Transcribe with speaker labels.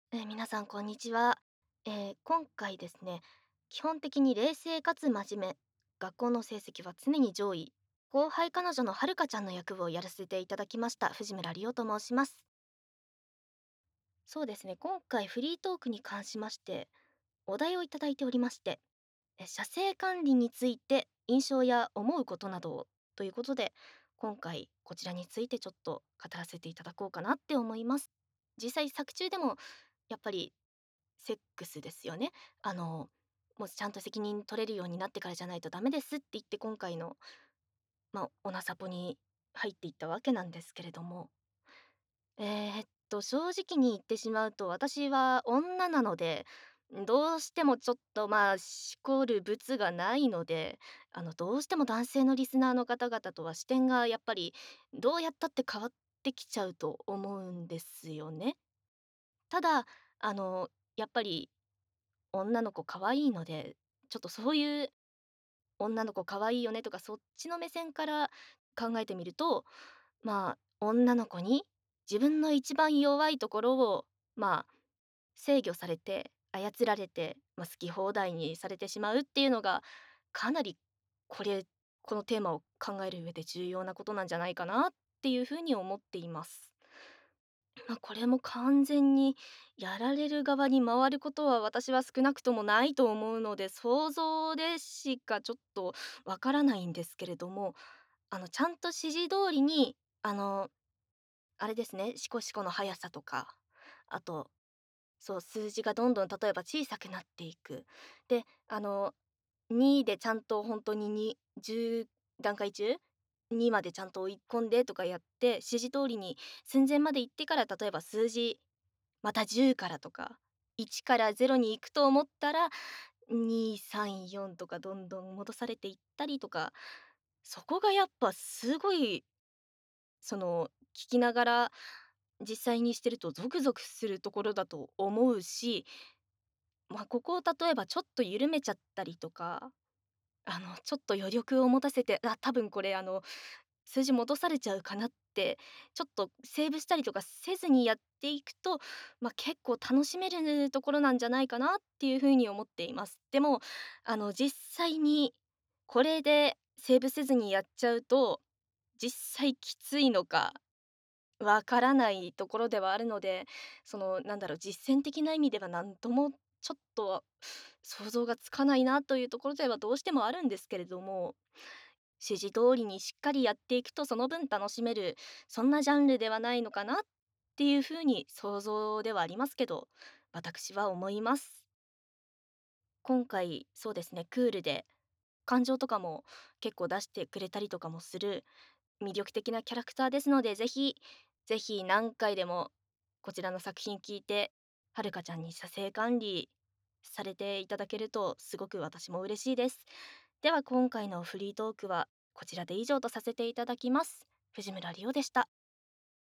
Speaker 1: 皆さんこんにちは。今回ですね、基本的に冷静かつ真面目、学校の成績は常に上位、後輩彼女のはるかちゃんの役をやらせていただきました藤村理央と申します。そうですね、今回フリートークに関しましてお題をいただいておりまして、写生管理について印象や思うことなどをということで、今回こちらについてちょっと語らせていただこうかなって思います。実際作中でもやっぱりセックスですよね。あの、もうちゃんと責任取れるようになってからじゃないとダメですって言って今回の、オナサポに入っていったわけなんですけれども、正直に言ってしまうと私は女なので、どうしてもちょっと、しこる物がないので、どうしても男性のリスナーの方々とは視点がやっぱりどうやったって変わってきちゃうと思うんですよね。ただ、やっぱり女の子可愛いので、ちょっとそういう女の子可愛いよねとか、そっちの目線から考えてみると、女の子に自分の一番弱いところを、制御されて、操られて、好き放題にされてしまうっていうのが、かなりこれこのテーマを考える上で重要なことなんじゃないかなっていう風に思っています。これも完全にやられる側に回ることは私は少なくともないと思うので、想像でしかちょっとわからないんですけれども、ちゃんと指示通りに、あれですね、シコシコの速さとか、あと、そう、数字がどんどん例えば小さくなっていく。で、2でちゃんと本当に10段階中、2までちゃんと追い込んでとかやって、指示通りに寸前まで行ってから、例えば数字、また10からとか、1から0に行くと思ったら、2、3、4とかどんどん戻されていったりとか、そこがやっぱすごい、聞きながら実際にしてるとゾクゾクするところだと思うし、ここを例えばちょっと緩めちゃったりとか、ちょっと余力を持たせて、多分これ数字戻されちゃうかなって、ちょっとセーブしたりとかせずにやっていくと、結構楽しめるところなんじゃないかなっていう風に思っています。でも、実際にこれでセーブせずにやっちゃうと、実際きついのかわからないところではあるので、実践的な意味ではなんともちょっと想像がつかないなというところではどうしてもあるんですけれども、指示通りにしっかりやっていくとその分楽しめる、そんなジャンルではないのかなっていう風に想像ではありますけど、私は思います。今回そうですね、クールで感情とかも結構出してくれたりとかもする魅力的なキャラクターですので、ぜひぜひ何回でもこちらの作品聞いて、はるかちゃんに写生管理されていただけるとすごく私も嬉しいです。では今回のフリートークはこちらで以上とさせていただきます。藤村理央でした。